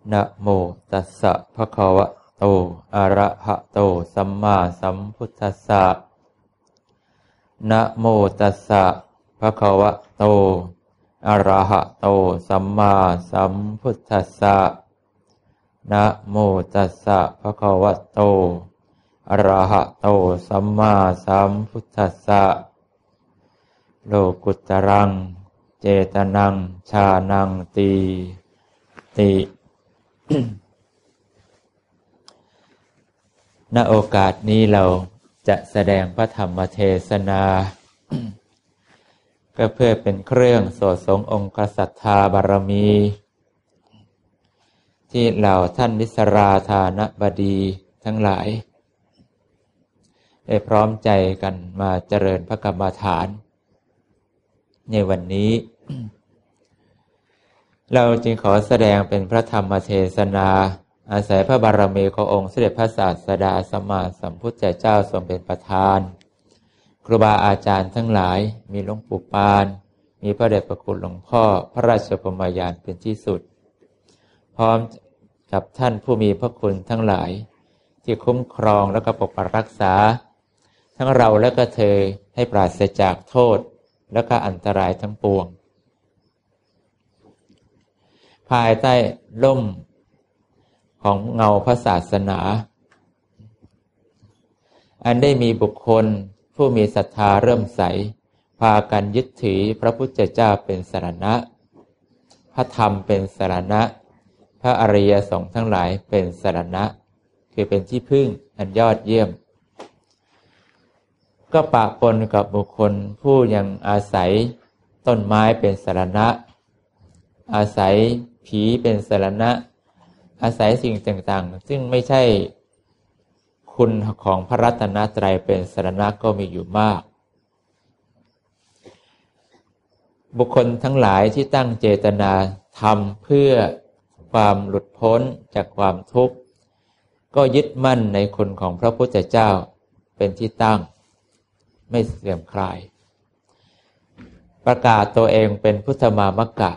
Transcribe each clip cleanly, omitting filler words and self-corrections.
นะโมตัสสะภะคะวะโตอะระหะโตสัมมาสัมพุทธัสสะนะโมตัสสะภะคะวะโตอะระหะโตสัมมาสัมพุทธัสสะนะโมตัสสะภะคะวะโตอะระหะโตสัมมาสัมพุทธัสสะโลกุตรังเจตนังชานังตีติ ณ โอกาสนี้เราจะแสดงพระธรรมเทศนา ก็เพื่อเป็นเครื่องโสสงองค์ศรัทธาบารมี ที่เหล่าท่านวิสราธานบดีทั้งหลายได้พร้อมใจกันมาเจริญพระกรรมฐานในวันนี้ เราจึงขอแสดงเป็นพระธรรมเทศนาอาศัยพระบารมีขององค์สมเด็จพระศาสดาสัมมาสัมพุทธเจ้าทรงเป็นประธานครูบาอาจารย์ทั้งหลายมีหลวงปู่ปานมีพระเดชพระคุณหลวงพ่อพระราชปมยานเป็นที่สุดพร้อมกับท่านผู้มีพระคุณทั้งหลายที่คุ้มครองและก็ปกปักรักษาทั้งเราและก็เธอให้ปราศจากโทษและก็อันตรายทั้งปวงภายใต้ร่มของเงาพระศาสนาอันได้มีบุคคลผู้มีศรัทธาเริ่มใสพากันยึดถือพระพุทธเจ้าเป็นสรณะพระธรรมเป็นสรณะพระอริยสงฆ์ทั้งหลายเป็นสรณะคือเป็นที่พึ่งอันยอดเยี่ยมก็ปะปนกับบุคคลผู้ยังอาศัยต้นไม้เป็นสรณะอาศัยผีเป็นสรณะอาศัยสิ่งต่างๆซึ่งไม่ใช่คุณของพระรัตนตรัยเป็นสรณะก็มีอยู่มากบุคคลทั้งหลายที่ตั้งเจตนาทำเพื่อความหลุดพ้นจากความทุกข์ก็ยึดมั่นในคุณของพระพุทธเจ้าเป็นที่ตั้งไม่เสื่อมคลายประกาศตัวเองเป็นพุทธมามกะ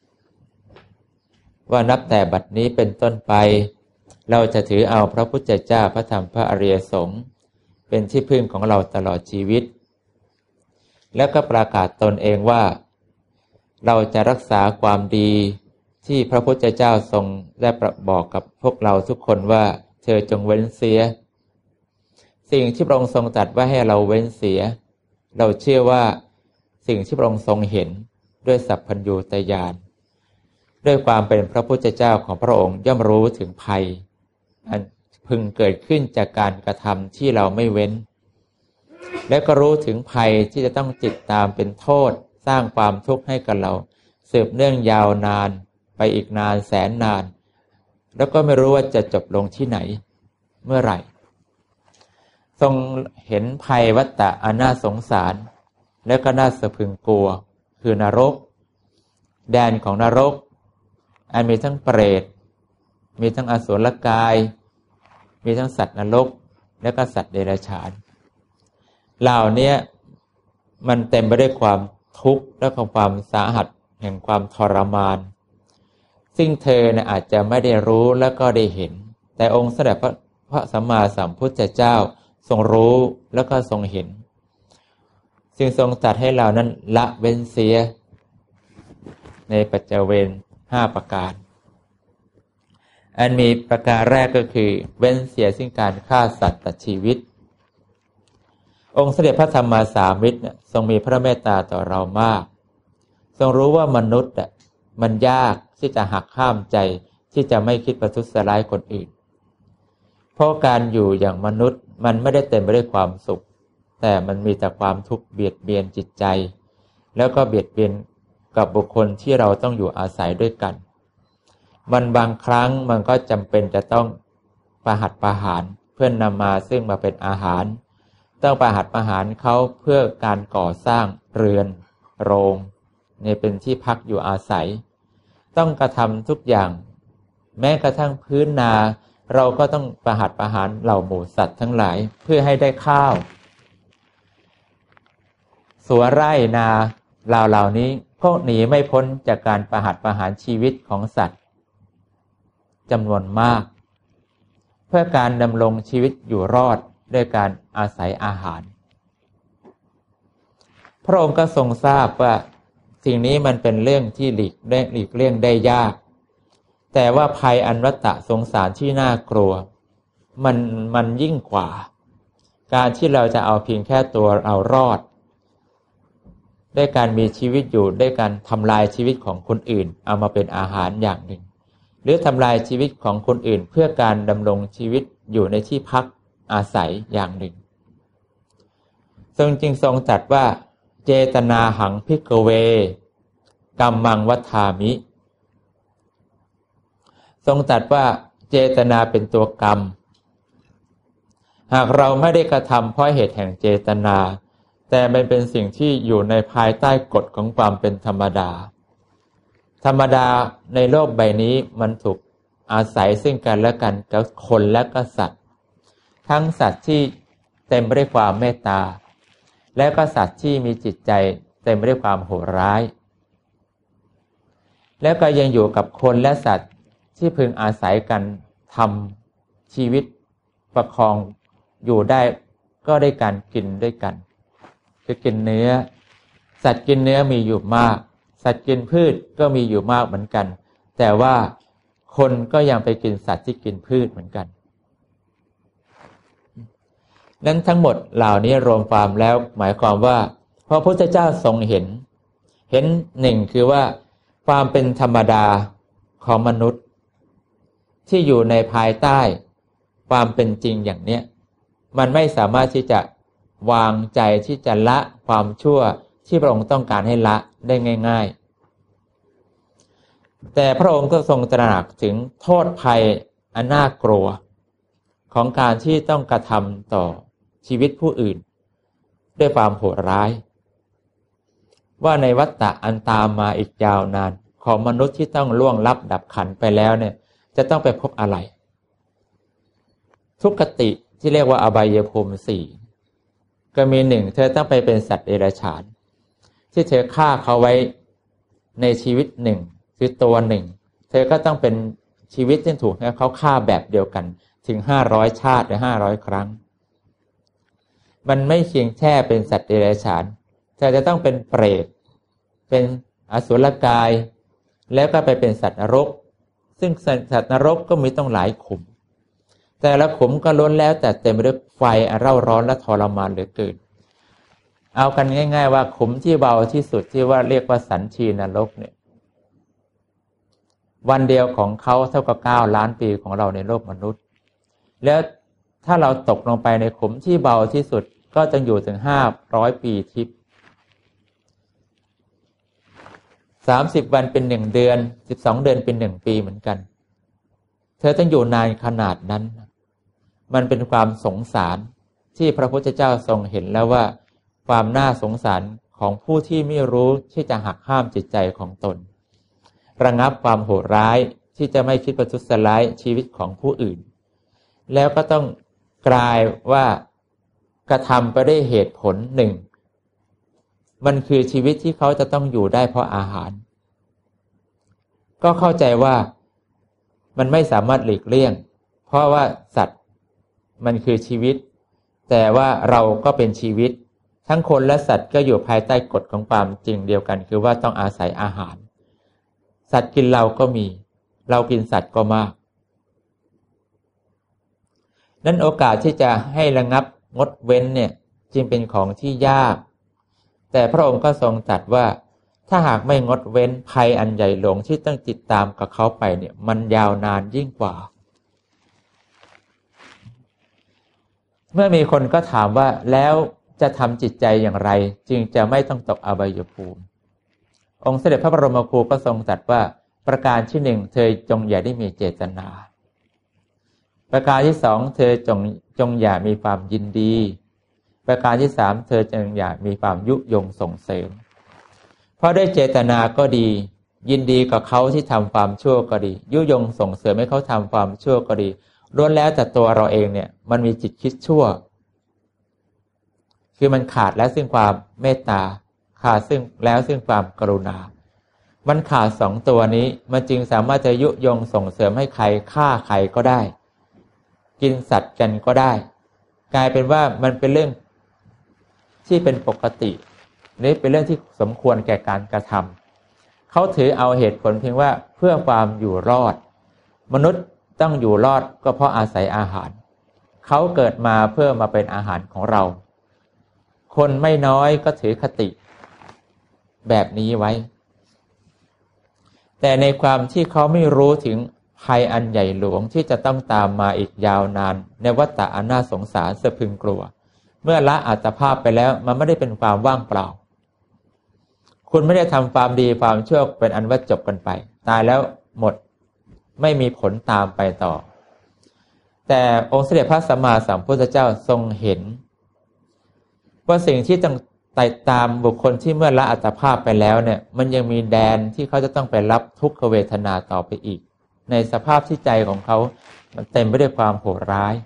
ว่านับแต่บัดนี้เป็นต้นไปเราจะถือเอาพระพุทธเจ้าพระธรรมพระอริยสงฆ์เป็นที่พึ่งของเราตลอดชีวิตแล้วก็ประกาศตนเองว่าเราจะรักษาความดีที่พระพุทธเจ้าทรงได้บอกกับพวกเราทุกคนว่าเธอจงเว้นเสียสิ่งที่พระองค์ทรงตรัสว่าให้เราเว้นเสียเราเชื่อว่าสิ่งที่พระองค์ทรงเห็นด้วยสัพพัญญูตญาณด้วยความเป็นพระพุทธเจ้าของพระองค์ย่อมรู้ถึงภัยอันพึงเกิดขึ้นจากการกระทำที่เราไม่เว้นและก็รู้ถึงภัยที่จะต้องติดตามเป็นโทษสร้างความทุกข์ให้กับเราสืบเนื่องยาวนานไปอีกนานแสนนานแล้วก็ไม่รู้ว่าจะจบลงที่ไหนเมื่อไหร่ทรงเห็นภัยวัฏฏะอันน่าสงสารและก็น่าสะพรึงกลัวคือนรกแดนของนรกอันมีทั้งเปรตมีทั้งอสุรกายมีทั้งสัตว์นรกและก็สัตว์เดรัจฉานเหล่านี้มันเต็มไปด้วยความทุกข์และความสาหัสแห่งความทรมานซึ่งเธอเนี่ยอาจจะไม่ได้รู้และก็ได้เห็นแต่องค์สมเด็จพระสัมมาสัมพุทธเจ้าทรงรู้แล้วก็ทรงเห็นจึงทรงตรัสให้เรานั้นละเว้นเสียในปัจจเวร5ประการอันมีประการแรกก็คือเว้นเสียซึ่งการฆ่าสัตว์ตัดชีวิตองค์สมเด็จพระสัมมาสัมพุทธเจ้าทรงมีพระเมตตาต่อเรามากทรงรู้ว่ามนุษย์มันยากที่จะหักห้ามใจที่จะไม่คิดประทุษร้ายคนอื่นเพราะการอยู่อย่างมนุษย์มันไม่ได้เต็มไปด้วยความสุขแต่มันมีแต่ความทุกข์เบียดเบียนจิตใจแล้วก็เบียดเบียนกับบุคคลที่เราต้องอยู่อาศัยด้วยกันมันบางครั้งมันก็จำเป็นจะต้องประหัตประหารเพื่อนนำมาซึ่งมาเป็นอาหารต้องประหัตประหารเขาเพื่อการก่อสร้างเรือนโรงนี่เป็นที่พักอยู่อาศัยต้องกระทำทุกอย่างแม้กระทั่งพื้นนาเราก็ต้องประหัตประหารเหล่าหมูสัตว์ทั้งหลายเพื่อให้ได้ข้าวสวนไร่นาเหล่านี้ก็หนีไม่พ้นจากการประหัตประหารชีวิตของสัตว์จำนวนมากเพื่อการดำรงชีวิตอยู่รอดด้วยการอาศัยอาหารพระองค์ก็ทรงทราบว่าสิ่งนี้มันเป็นเรื่องที่หลีกเลี่ยงได้ยากแต่ว่าภัยอันวัฏฏะสงสารที่น่ากลัวมันยิ่งกว่าการที่เราจะเอาเพียงแค่ตัวเรารอดด้วยการมีชีวิตอยู่ด้วยการทำลายชีวิตของคนอื่นเอามาเป็นอาหารอย่างหนึ่งหรือทำลายชีวิตของคนอื่นเพื่อการดำรงชีวิตอยู่ในที่พักอาศัยอย่างหนึ่งทรงจึงทรงตรัสว่าเจตนาหังภิกขเวกัมมังวัฏฐามิทรงตรัสว่าเจตนาเป็นตัวกรรมหากเราไม่ได้กระทำเพราะเหตุแห่งเจตนาแต่มันเป็นสิ่งที่อยู่ในภายใต้กฎของความเป็นธรรมดาในโลกใบนี้มันถูกอาศัยซึ่งกันและกันกับคนและก็สัตว์ทั้งสัตว์ที่เต็มไปด้วยความเมตตาและก็สัตว์ที่มีจิตใจเต็มไปด้วยความโหดร้ายแล้วก็ยังอยู่กับคนและสัตว์ที่พึงอาศัยกันทำชีวิตประคองอยู่ได้ก็ได้การกินด้วยกันคือกินเนื้อสัตว์กินเนื้อมีอยู่มากสัตว์กินพืชก็มีอยู่มากเหมือนกันแต่ว่าคนก็ยังไปกินสัตว์ที่กินพืชเหมือนกันนั้นทั้งหมดเหล่านี้รวมความแล้วหมายความว่าพระพุทธเจ้าทรงเห็นหนึ่งคือว่าความเป็นธรรมดาของมนุษย์ที่อยู่ในภายใต้ความเป็นจริงอย่างเนี้ยมันไม่สามารถที่จะวางใจที่จะละความชั่วที่พระองค์ต้องการให้ละได้ง่ายๆแต่พระองค์ก็ทรงตระหนักถึงโทษภัยอันน่ากลัวของการที่ต้องกระทำต่อชีวิตผู้อื่นด้วยความโหดร้ายว่าในวัฏฏะอันตามมาอีกยาวนานของมนุษย์ที่ต้องล่วงลับดับขันไปแล้วเนี่ยจะต้องไปพบอะไรทุกขติที่เรียกว่าอบายภูมิสี่ก็มีหนึ่งเธอต้องไปเป็นสัตว์เดรัจฉานที่เธอฆ่าเขาไว้ในชีวิตหนึ่งคือตัวหนึ่งเธอก็ต้องเป็นชีวิตที่ถูกเขาฆ่าแบบเดียวกันถึง500ชาติหรือ500ครั้งมันไม่เพียงแค่เป็นสัตว์เดรัจฉานเธอจะต้องเป็นเปรตเป็นอสุรกายแล้วก็ไปเป็นสัตว์นรกซึ่งสัตว์นรกก็มีต้องหลายขุมแต่ละขุมก็ล้วนแล้วแต่เต็มไปด้วยไฟเร่าร้อนและทรมานเหลือเกินเอากันง่ายๆว่าขุมที่เบาที่สุดที่ว่าเรียกว่าสันชีนรกเนี่ยวันเดียวของเขาเท่ากับ9 ล้านปีของเราในโลกมนุษย์แล้วถ้าเราตกลงไปในขุมที่เบาที่สุดก็จะอยู่ถึง500 ปีทิพย์30 วันเป็น1 เดือน12 เดือนเป็น1 ปีเหมือนกันเธอต้องอยู่นานขนาดนั้นมันเป็นความสงสารที่พระพุทธเจ้าทรงเห็นแล้วว่าความน่าสงสารของผู้ที่ไม่รู้ที่จะหักห้ามจิตใจของตนระงับความโหดร้ายที่จะไม่คิดประทุษร้ายชีวิตของผู้อื่นแล้วก็ต้องกลายว่ากระทำไปได้เหตุผลหนึ่งมันคือชีวิตที่เขาจะต้องอยู่ได้เพราะอาหารก็เข้าใจว่ามันไม่สามารถหลีกเลี่ยงเพราะว่าสัตว์มันคือชีวิตแต่ว่าเราก็เป็นชีวิตทั้งคนและสัตว์ก็อยู่ภายใต้กฎของความจริงเดียวกันคือว่าต้องอาศัยอาหารสัตว์กินเราก็มีเรากินสัตว์ก็มากนั้นโอกาสที่จะให้ระงับงดเว้นเนี่ยจึงเป็นของที่ยากแต่พระองค์ก็ทรงตรัสว่าถ้าหากไม่งดเว้นภัยอันใหญ่หลวงที่ต้องติดตามกับเขาไปเนี่ยมันยาวนานยิ่งกว่าเมื่อมีคนก็ถามว่าแล้วจะทำจิตใจอย่างไรจึงจะไม่ต้องตกอบายภูมิองค์เสด็จพระบรมครูก็ทรงตรัสว่าประการที่หนึ่งเธอจงอย่าได้มีเจตนาประการที่สองเธอจงอย่ามีความยินดีประการที่สามเธอจงอย่ามีความยุยงส่งเสริมเพราะด้วยเจตนาก็ดียินดีกับเขาที่ทำความชั่วก็ดียุยงส่งเสริมให้เขาทำความชั่วก็ดีล้วนแล้วแต่ตัวเราเองเนี่ยมันมีจิตคิดชั่วคือมันขาดแล้วซึ่งความเมตตาขาดซึ่งความกรุณามันขาด2ตัวนี้มันจึงสามารถจะยุยงส่งเสริมให้ใครฆ่าใครก็ได้กินสัตว์กันก็ได้กลายเป็นว่ามันเป็นเรื่องที่เป็นปกตินี่เป็นเรื่องที่สมควรแก่การกระทำเขาถือเอาเหตุผลเพียงว่าเพื่อความอยู่รอดมนุษย์ต้องอยู่รอดก็เพราะอาศัยอาหารเขาเกิดมาเพื่อมาเป็นอาหารของเราคนไม่น้อยก็ถือคติแบบนี้ไว้แต่ในความที่เขาไม่รู้ถึงภัยอันใหญ่หลวงที่จะต้องตามมาอีกยาวนานในวัฏฏะอันน่าสงสารสะพรึงกลัวเมื่อละอัตภาพไปแล้วมันไม่ได้เป็นความว่างเปล่าคุณไม่ได้ทำความดีความชั่วเป็นอันว่าจบกันไปตายแล้วหมดไม่มีผลตามไปต่อแต่องค์สมเด็จพระสัมมาสัมพุทธเจ้าทรงเห็นว่าสิ่งที่ต้องไต่ตามบุคคลที่เมื่อละอัตภาพไปแล้วเนี่ยมันยังมีแดนที่เขาจะต้องไปรับทุกขเวทนาต่อไปอีกในสภาพที่ใจของเขามันเต็มไปด้วยความโหดร้าย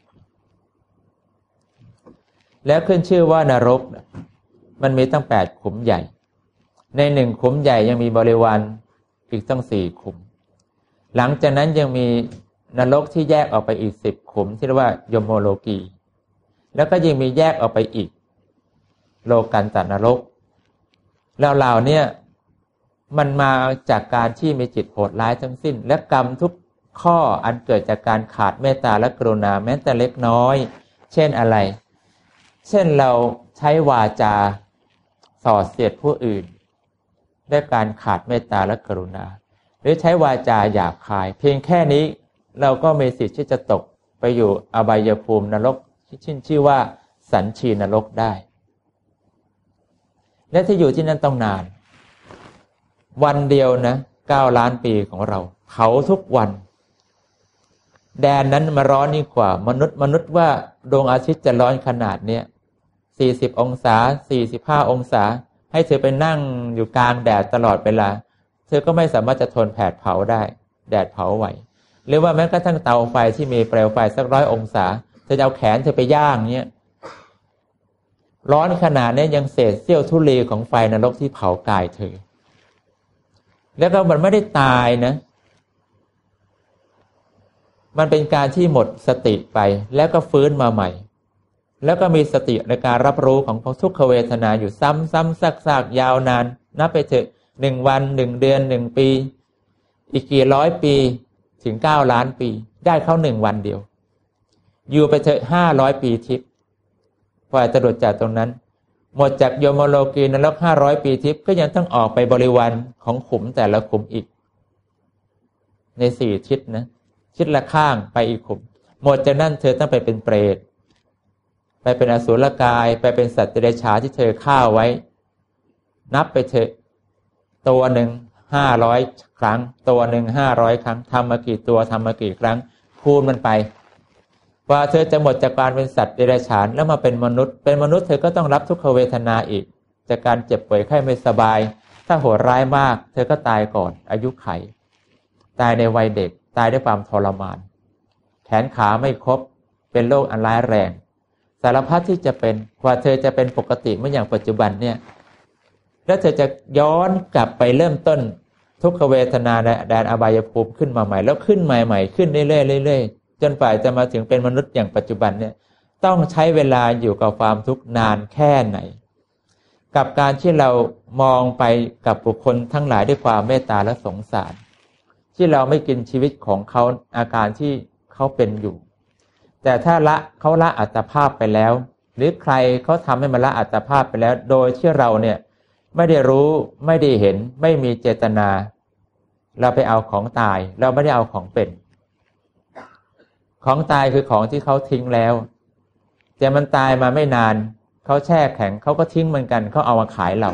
แล้วขึ้นชื่อว่านรกมันมีตั้ง8ขุมใหญ่ใน1ขุมใหญ่ยังมีบริวารอีกตั้ง4ขุมหลังจากนั้นยังมีนรกที่แยกออกไปอีก10ขุมที่เรียกว่ายมโลกีแล้วก็ยังมีแยกออกไปอีกโลกันตนรกแล้วเหล่านี้มันมาจากการที่มีจิตโหดร้ายทั้งสิ้นและกรรมทุกข้ออันเกิดจากการขาดเมตตาและกรุณาแม้แต่เล็กน้อยเช่นอะไรเช่นเราใช้วาจาส่อเสียดผู้อื่นด้วยการขาดเมตตาและกรุณาหรือใช้วาจาหยาบคายเพียงแค่นี้เราก็มีสิทธิ์ที่จะตกไปอยู่อบายภูมินรกที่ชื่อว่าสัญชีนรกได้และที่อยู่ที่นั่นต้องนานวันเดียวนะ9 ล้านปีของเราเผาทุกวันแดนนั้นมาร้อนยิ่งกว่ามนุษย์ว่าดวงอาทิตย์จะร้อนขนาดเนี้ย40 องศา45 องศาให้เธอไปนั่งอยู่กลางแดดตลอดเวลาเธอก็ไม่สามารถจะทนแผดเผาได้แดดเผาไหวหรือว่าแม้กระทั่งเตาไฟที่มีเปลวไฟสัก100 องศาเธอจะเอาแขนเธอไปย่างเนี้ยร้อนขนาดนี้ยังเศษเสี้ยวธุลีของไฟนรกที่เผากายเธอแล้วก็มันไม่ได้ตายนะมันเป็นการที่หมดสติไปแล้วก็ฟื้นมาใหม่แล้วก็มีสติในการรับรู้ของทุกขเวทนาอยู่ซ้ำๆซากๆยาวนานนับไปเถอะ1 วัน1 เดือน1 ปีอีกกี่ร้อยปีถึง9 ล้านปีได้เข้า1 วันเดียวอยู่ไปเถอะ500 ปีทิพย์พอจะหลุดจากตรงนั้นหมดจากโยมโลกีนรก500 ปีทิพย์ก็ยังต้องออกไปบริวารของขุมแต่ละขุมอีกใน4 ทิศนะทิศละข้างไปอีกขุมหมดจากนั้นเธอต้องไปเป็นเปรตไปเป็นอสุรกายไปเป็นสัตว์เดรัจฉานที่เธอฆ่าไว้นับไปเถอะตัวหนึ่ง500 ครั้งตัวหนึ่ง500 ครั้งทำมากี่ตัวทำมากี่ครั้งคูณมันไปว่าเธอจะหมดจากการเป็นสัตว์เดรัจฉานแล้วมาเป็นมนุษย์เธอก็ต้องรับทุกขเวทนาอีกจากการเจ็บป่วยไข้ไม่สบายถ้าโหดร้ายมากเธอก็ตายก่อนอายุไขตายในวัยเด็กตายด้วยความทรมานแขนขาไม่ครบเป็นโรคอันร้ายแรงสารพัดที่จะเป็นกว่าเธอจะเป็นปกติเมื่ออย่างปัจจุบันเนี่ยแล้วเธอจะย้อนกลับไปเริ่มต้นทุกขเวทนาในแดนอบายภูมิขึ้นมาใหม่แล้วขึ้นใหม่ๆขึ้นเรื่อยๆจนฝ่ายจะมาถึงเป็นมนุษย์อย่างปัจจุบันเนี่ยต้องใช้เวลาอยู่กับความทุกข์นานแค่ไหนกับการที่เรามองไปกับบุคคลทั้งหลายด้วยความเมตตาและสงสารที่เราไม่กินชีวิตของเขาอาการที่เขาเป็นอยู่แต่ถ้าเขาละอัตภาพไปแล้วหรือใครเขาทำให้มันละอัตภาพไปแล้วโดยที่เราเนี่ยไม่ได้รู้ไม่ได้เห็นไม่มีเจตนาเราไปเอาของตายเราไม่ได้เอาของเป็นของตายคือของที่เขาทิ้งแล้วแต่มันตายมาไม่นานเขาแช่แข็งเขาก็ทิ้งเหมือนกันเขาเอามาขายเรา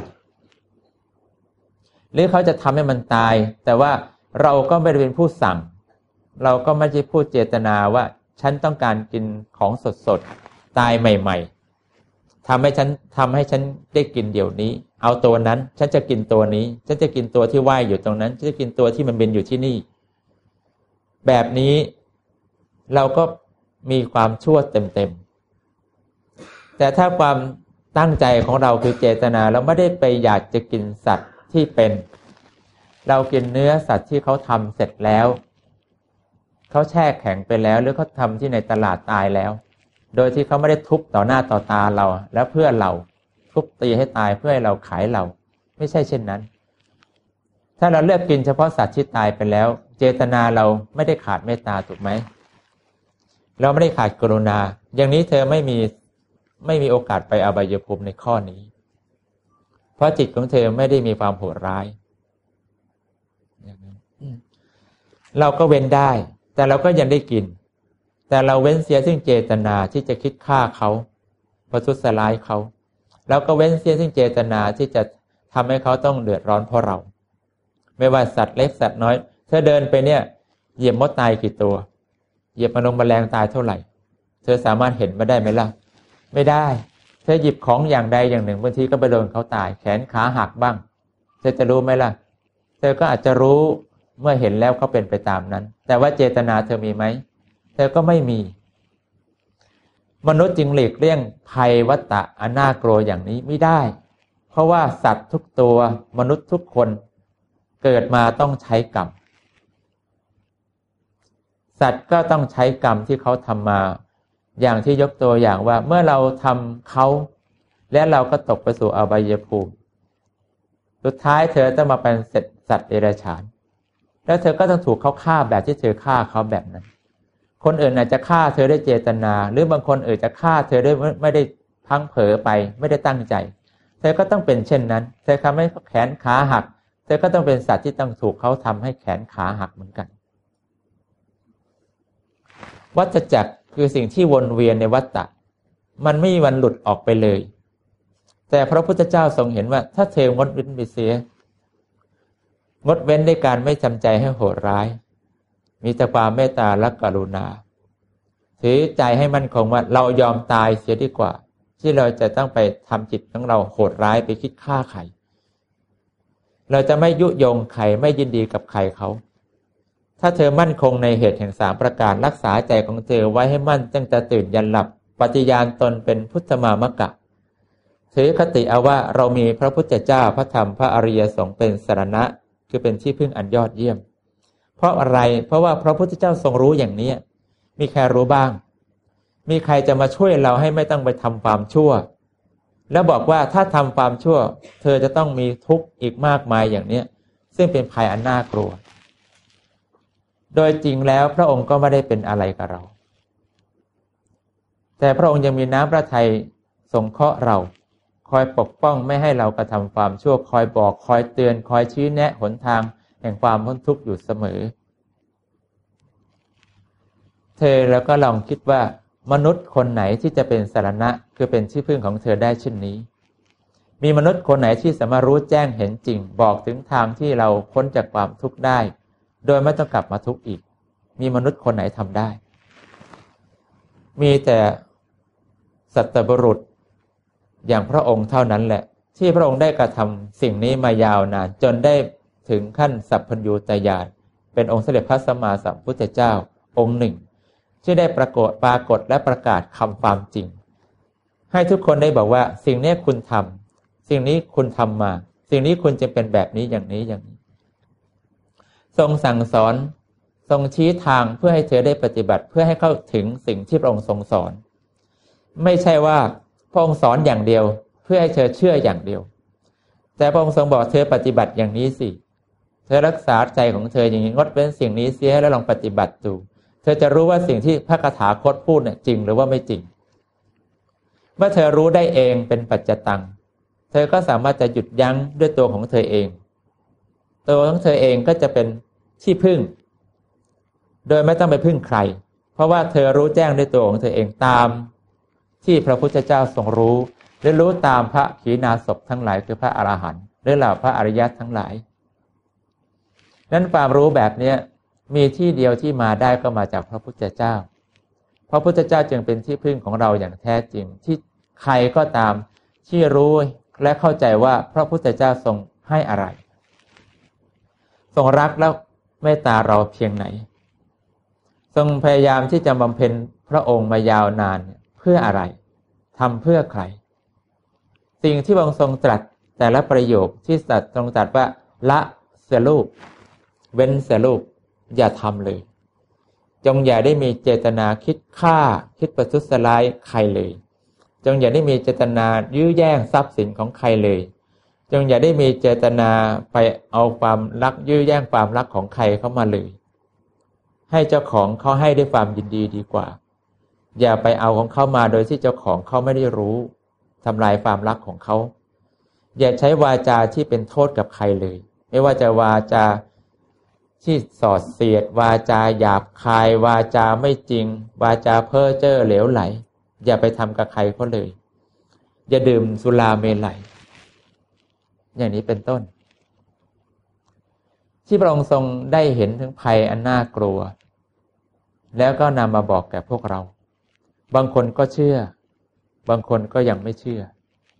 หรือเขาจะทำให้มันตายแต่ว่าเราก็ไม่ได้เป็นผู้สั่งเราก็ไม่ใช่ผู้เจตนาว่าฉันต้องการกินของสดๆตายใหม่ๆทำให้ฉันได้กินเดี๋ยวนี้เอาตัวนั้นฉันจะกินตัวนี้ฉันจะกินตัวที่ว่ายอยู่ตรงนั้นฉันจะกินตัวที่มันบินอยู่ที่นี่แบบนี้เราก็มีความชั่วเต็มๆแต่ถ้าความตั้งใจของเราคือเจตนาเราไม่ได้ไปอยากจะกินสัตว์ที่เป็นเรากินเนื้อสัตว์ที่เขาทำเสร็จแล้วเขาแช่แข็งไปแล้วหรือเขาทำที่ในตลาดตายแล้วโดยที่เขาไม่ได้ทุบต่อหน้าต่อตาเราแล้วเพื่อเราทุบตีให้ตายเพื่อให้เราขายเราไม่ใช่เช่นนั้นถ้าเราเลือกกินเฉพาะสัตว์ที่ตายไปแล้วเจตนาเราไม่ได้ขาดเมตตาถูกไหมเราไม่ได้ขาดกรุณาอย่างนี้เธอไม่มีโอกาสไปอบายภูมิในข้อนี้เพราะจิตของเธอไม่ได้มีความโหดร้ายอย่างนั้นเราก็เว้นได้แต่เราก็ยังได้กินแต่เราเว้นเสียซึ่งเจตนาที่จะคิดฆ่าเขาประทุษร้ายเขาเราก็เว้นเสียซึ่งเจตนาที่จะทำให้เขาต้องเดือดร้อนเพราะเราไม่ว่าสัตว์เล็กสัตว์น้อยเธอเดินไปเนี่ยเหยียบมดตายกี่ตัวเหยียบแมลงตายเท่าไหร่เธอสามารถเห็นมาได้ไหมล่ะไม่ได้เธอหยิบของอย่างใดอย่างหนึ่งบางทีก็ไปโดนเขาตายแขนขาหักบ้างเธอจะรู้ไหมล่ะเธอก็อาจจะรู้เมื่อเห็นแล้วเขาเป็นไปตามนั้นแต่ว่าเจตนาเธอมีไหมเธอก็ไม่มีมนุษย์จึงหลีกเลี่ยงภัยวัฏฏะอันน่ากลัวอย่างนี้ไม่ได้เพราะว่าสัตว์ทุกตัวมนุษย์ทุกคนเกิดมาต้องใช้กรรมสัตว์ก็ต้องใช้กรรมที่เขาทำมาอย่างที่ยกตัวอย่างว่าเมื่อเราทำเขาและเราก็ตกไปสู่อบายภูมิสุดท้ายเธอต้องมาเป็นสัตว์เดรัจฉานแล้วเธอก็ต้องถูกเขาฆ่าแบบที่เธอฆ่าเขาแบบนั้นคนอื่นอาจจะฆ่าเธอได้เจตนาหรือบางคนจะฆ่าเธอได้ไม่ได้พลั้งเผลอไปไม่ได้ตั้งใจเธอก็ต้องเป็นเช่นนั้นเธอทำให้แขนขาหักเธอก็ต้องเป็นสัตว์ที่ต้องถูกเขาทำให้แขนขาหักเหมือนกันวัฏจักรคือสิ่งที่วนเวียนในวัฏฏะมันไม่มีวันหลุดออกไปเลยแต่พระพุทธเจ้าทรงเห็นว่าถ้าเธองดเว้นไปเสียงดเว้นด้วยการไม่จำใจให้โหดร้ายมีแต่ความเมตตาและกรุณาถือใจให้มั่นคงว่าเรายอมตายเสียดีกว่าที่เราจะต้องไปทำจิตของเราโหดร้ายไปคิดฆ่าใครเราจะไม่ยุยงใครไม่ยินดีกับใครเขาถ้าเธอมั่นคงในเหตุแห่ง3ประการรักษาใจของเธอไว้ให้มั่นตั้งแต่ตื่นยันหลับปฏิญาณตนเป็นพุทธมามกะถือคติเอาว่าเรามีพระพุทธเจ้าพระธรรมพระอริยสงฆ์เป็นสรณะคือเป็นที่พึ่งอันยอดเยี่ยมเพราะอะไรเพราะว่าพระพุทธเจ้าทรงรู้อย่างนี้มีใครรู้บ้างมีใครจะมาช่วยเราให้ไม่ต้องไปทำความชั่วแล้วบอกว่าถ้าทำความชั่วเธอจะต้องมีทุกข์อีกมากมายอย่างนี้ซึ่งเป็นภัยอันน่ากลัวโดยจริงแล้วพระองค์ก็ไม่ได้เป็นอะไรกับเราแต่พระองค์ยังมีน้ำพระทัยสงเคราะห์เราคอยปกป้องไม่ให้เรากระทำความชั่วคอยบอกคอยเตือนคอยชี้แนะหนทางแห่งความพ้นทุกข์อยู่เสมอเธอแล้วก็ลองคิดว่ามนุษย์คนไหนที่จะเป็นสรณะคือเป็นที่พึ่งของเธอได้เช่นนี้มีมนุษย์คนไหนที่สามารถรู้แจ้งเห็นจริงบอกถึงทางที่เราพ้นจากความทุกข์ได้โดยไม่ต้องกลับมาทุกข์อีกมีมนุษย์คนไหนทำได้มีแต่สัตบุรุษอย่างพระองค์เท่านั้นแหละที่พระองค์ได้กระทำสิ่งนี้มายาวนานจนได้ถึงขั้นสัพพัญญูตญาณเป็นองค์สมเด็จพระสัมมาสัมพุทธเจ้าองค์หนึ่งที่ได้ปรากฏและประกาศคำความจริงให้ทุกคนได้บอกว่าสิ่งนี้คุณทำสิ่งนี้คุณทำมาสิ่งนี้คุณจะเป็นแบบนี้อย่างนี้อย่างนี้ทรงสั่งสอนทรงชี้ทางเพื่อให้เธอได้ปฏิบัติเพื่อให้เข้าถึงสิ่งที่พระองค์ทรงสอนไม่ใช่ว่าพระองค์สอนอย่างเดียวเพื่อให้เธอเชื่ออย่างเดียวแต่พระองค์ทรงบอกเธอปฏิบัติอย่างนี้สิเธอรักษาใจของเธออย่างนี้งดเว้นสิ่งนี้เสียแล้วลองปฏิบัติดูเธอจะรู้ว่าสิ่งที่พระคาถาคตพูดเนี่ยจริงหรือว่าไม่จริงเมื่อเธอรู้ได้เองเป็นปัจจตังเธอก็สามารถจะหยุดยั้งด้วยตัวของเธอเองตัวของเธอเองก็จะเป็นที่พึ่งโดยไม่ต้องไปพึ่งใครเพราะว่าเธอรู้แจ้งด้วยตัวของเธอเองตามที่พระพุทธเจ้าทรงรู้และรู้ตามพระขีณาสพทั้งหลายคือพระอรหันต์หรือเหล่าพระอริยะทั้งหลายนั้นความรู้แบบนี้มีที่เดียวที่มาได้ก็มาจากพระพุทธเจ้าพระพุทธเจ้าจึงเป็นที่พึ่งของเราอย่างแท้จริงที่ใครก็ตามที่รู้และเข้าใจว่าพระพุทธเจ้าทรงให้อะไรทรงรักและเมตตาเราเพียงไหนทรงพยายามที่จะบำเพ็ญพระองค์มายาวนานเพื่ออะไรทำเพื่อใครสิ่งที่พระองค์ทรงตรัสแต่ละประโยคที่ทรงตรัสว่าละเสียลูกเว้นเสียลูกอย่าทำเลยจงอย่าได้มีเจตนาคิดฆ่าคิดประทุษร้ายใครเลยจงอย่าได้มีเจตนายื้อแย่งทรัพย์สินของใครเลยจงอย่าได้มีเจตนาไปเอาความรักยื้อแย่งความรักของใครเข้ามาเลยให้เจ้าของเขาให้ด้วยความยินดีดีกว่าอย่าไปเอาของเขามาโดยที่เจ้าของเขาไม่ได้รู้ทำลายความรักของเขาอย่าใช้วาจาที่เป็นโทษกับใครเลยไม่ว่าจะวาจาที่สอดเสียดวาจาหยาบคายวาจาไม่จริงวาจาเพ้อเจ้อเหลวไหลอย่าไปทำกับใครเขาเลยอย่าดื่มสุราเมลัยอย่างนี้เป็นต้นที่พระองค์ทรงได้เห็นถึงภัยอันน่ากลัวแล้วก็นำมาบอกแก่พวกเราบางคนก็เชื่อบางคนก็ยังไม่เชื่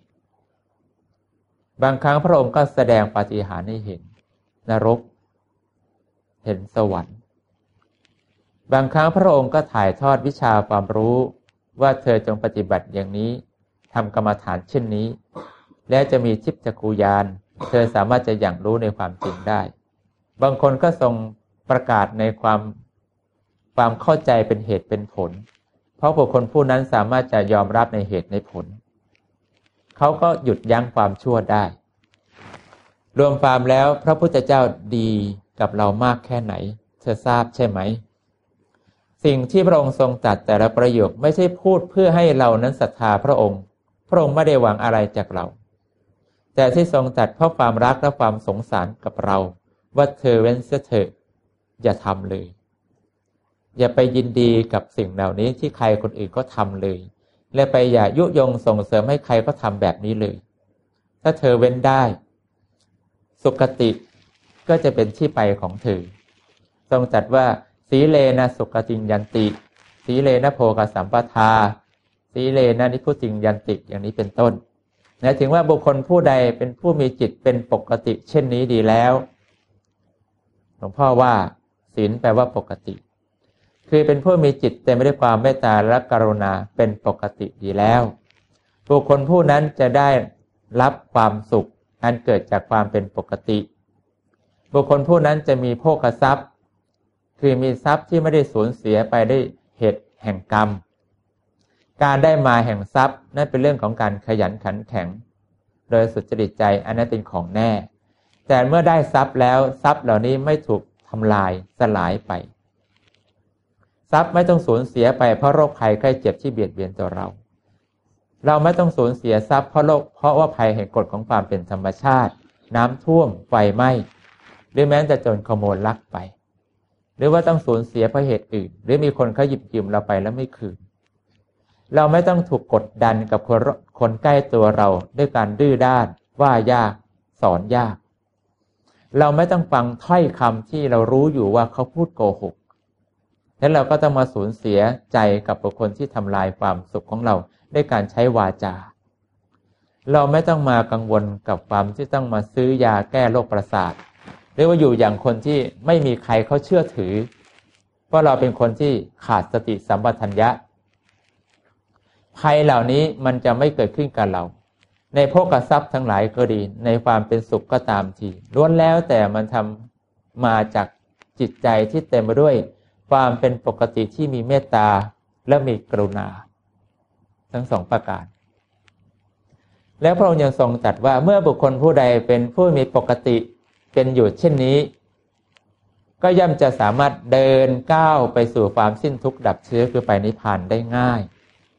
อบางครั้งพระองค์ก็แสดงปาฏิหาริย์ให้เห็นนรกเห็นสวรรค์บางครั้งพระองค์ก็ถ่ายทอดวิชาความรู้ว่าเธอจงปฏิบัติอย่างนี้ทำกรรมฐานเช่นนี้แล้วจะมีทิพจักขุญาณเธอสามารถจะอย่างรู้ในความจริงได้บางคนก็ทรงประกาศในความเข้าใจเป็นเหตุเป็นผลเพราะบุคคลผู้นั้นสามารถจะยอมรับในเหตุในผลเขาก็หยุดยั้งความชั่วได้รวมความแล้วพระพุทธเจ้าดีกับเรามากแค่ไหนเธอทราบใช่ไหมสิ่งที่พระองค์ทรงตรัสแต่ละประโยคไม่ใช่พูดเพื่อให้เรานั้นศรัทธาพระองค์ไม่ได้หวังอะไรจากเราแต่ที่ทรงตรัสเพราะความรักและความสงสารกับเราว่าเธอเว้นเสียเถอะอย่าทำเลยอย่าไปยินดีกับสิ่งเหล่านี้ที่ใครคนอื่นก็ทำเลยและไปอย่ายุยงส่งเสริมให้ใครก็ทำแบบนี้เลยถ้าเธอเว้นได้สุคติก็จะเป็นที่ไปของเธอทรงตรัสว่าสีเลนะสุคติยันติสีเลนะโภคสัมปทาสีเลนะนิพพุติยันติอย่างนี้เป็นต้นนะถึงว่าบุคคลผู้ใดเป็นผู้มีจิตเป็นปกติเช่นนี้ดีแล้วหลวงพ่อว่าศีลแปลว่าปกติคือเป็นผู้มีจิตเต็มไปด้วยความเมตตาและกรุณาเป็นปกติดีแล้วบุคคลผู้นั้นจะได้รับความสุขอันเกิดจากความเป็นปกติบุคคลผู้นั้นจะมีโภคทรัพย์คือมีทรัพย์ที่ไม่ได้สูญเสียไปด้วยเหตุแห่งกรรมการได้มาแห่งทรัพย์นั่นเป็นเรื่องของการขยันขันแข็งโดยสุจริตใจอันนั้นเป็นของแน่แต่เมื่อได้ทรัพย์แล้วทรัพย์เหล่านี้ไม่ถูกทำลายสลายไปทรัพย์ไม่ต้องสูญเสียไปเพราะโรคภัยไข้เจ็บที่เบียดเบียนตัวเราไม่ต้องสูญเสียทรัพย์เพราะว่าภัยแห่งกฎของความเป็นธรรมชาติน้ำท่วมไฟไหม้หรือแม้แต่โจรขโมยลักไปหรือว่าต้องสูญเสียเพราะเหตุอื่นหรือมีคนเขาหยิบยืมเราไปแล้วไม่คืนเราไม่ต้องถูกกดดันกับคนใกล้ตัวเราด้วยการดื้อด้านว่ายากสอนยากเราไม่ต้องฟังถ้อยคำที่เรารู้อยู่ว่าเขาพูดโกหกแล้วเราก็ต้องมาสูญเสียใจกับบุคคลที่ทำลายความสุขของเราด้วยการใช้วาจาเราไม่ต้องมากังวลกับความที่ต้องมาซื้อยาแก้โรคประสาทหรือว่าอยู่อย่างคนที่ไม่มีใครเขาเชื่อถือเพราะเราเป็นคนที่ขาดสติสัมปชัญญะภัยเหล่านี้มันจะไม่เกิดขึ้นกับเราในโภคทรัพย์ทั้งหลายก็ดีในความเป็นสุขก็ตามทีล้วนแล้วแต่มันทำมาจากจิตใจที่เต็มไปด้วยความเป็นปกติที่มีเมตตาและมีกรุณาทั้งสองประการแล้วพระองค์ยังทรงตรัสว่าเมื่อบุคคลผู้ใดเป็นผู้มีปกติเป็นอยู่เช่นนี้ก็ย่อมจะสามารถเดินก้าวไปสู่ความสิ้นทุกข์ดับเชื้อคือไปนิพพานได้ง่าย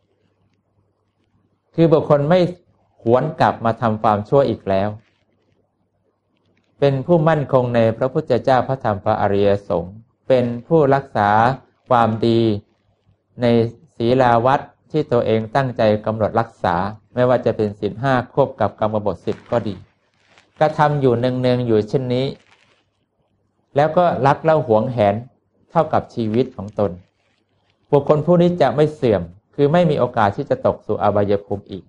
คือบุคคลไม่หวนกลับมาทำความชั่วอีกแล้วเป็นผู้มั่นคงในพระพุทธเจ้าพระธรรมพระอริยสงฆ์เป็นผู้รักษาความดีในศีลาวัตรที่ตัวเองตั้งใจกำหนดรักษาไม่ว่าจะเป็นศีล 5ควบกับกรรมบท 10ก็ดีกระทำอยู่เนืองๆอยู่เช่นนี้แล้วก็รักและหวงแหนเท่ากับชีวิตของตนบุคคลผู้นี้จะไม่เสื่อมคือไม่มีโอกาสที่จะตกสู่อบายภูมิอีก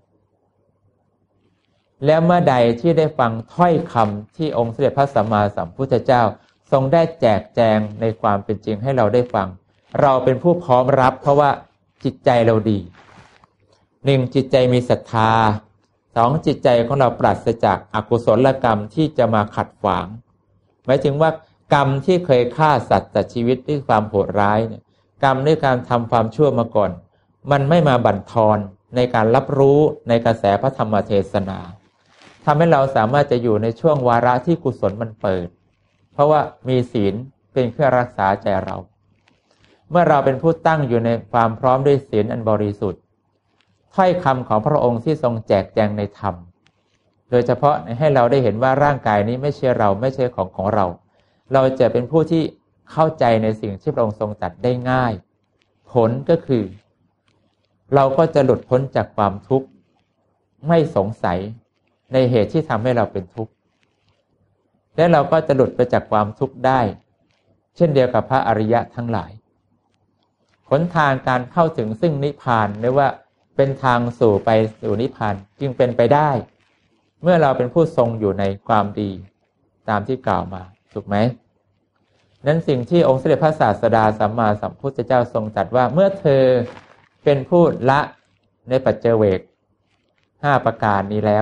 แล้วเมื่อใดที่ได้ฟังถ้อยคำที่องค์สมเด็จพระสัมมาสัมพุทธเจ้าทรงได้แจกแจงในความเป็นจริงให้เราได้ฟังเราเป็นผู้พร้อมรับเพราะว่าจิตใจเราดี 1. จิตใจมีศรัทธา 2. จิตใจของเราปราศจากอกุศลกรรมที่จะมาขัดขวางหมายถึงว่ากรรมที่เคยฆ่าสัตว์ตัดชีวิตด้วยความโหดร้ายเนี่ยกรรมด้วยการทำความชั่วมาก่อนมันไม่มาบั่นทอนในการรับรู้ในกระแสพระธรรมเทศนาทำให้เราสามารถจะอยู่ในช่วงวาระที่กุศลมันเปิดเพราะว่ามีศีลเป็นเครื่องรักษาใจเราเมื่อเราเป็นผู้ตั้งอยู่ในความพร้อมด้วยศีลอันบริสุทธิ์ถ้อยคำของพระองค์ที่ทรงแจกแจงในธรรมโดยเฉพาะให้เราได้เห็นว่าร่างกายนี้ไม่ใช่เราไม่ใช่ของเราเราจะเป็นผู้ที่เข้าใจในสิ่งที่พระองค์ทรงตรัสได้ง่ายผลก็คือเราก็จะหลุดพ้นจากความทุกข์ไม่สงสัยในเหตุที่ทำให้เราเป็นทุกข์และเราก็จะหลุดไปจากความทุกข์ได้เช่นเดียวกับพระอริยะทั้งหลายหนทางการเข้าถึงซึ่งนิพพานหรือว่าเป็นทางสู่ไปสู่นิพพานจึงเป็นไปได้เมื่อเราเป็นผู้ทรงอยู่ในความดีตามที่กล่าวมาถูกไหมนั้นสิ่งที่องค์สมเด็จพระศาสดาสัมมาสัมพุทธเจ้าทรงตรัสว่าเมื่อเธอเป็นผู้ละในปัจเจเวก5ประการนี้แล้ว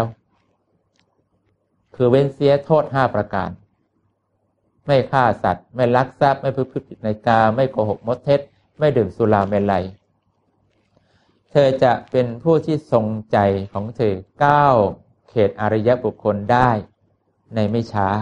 คือเว้นเสียโทษ5ประการไม่ฆ่าสัตว์ไม่ลักทรัพย์ไม่ประพฤติผิดในกามไม่โกหกมดเท็จไม่ดื่มสุราเมลัยเธอจะเป็นผู้ที่ทรงใจของเธอก้าวเขตอริยบุคคลได้ในไม่ช้า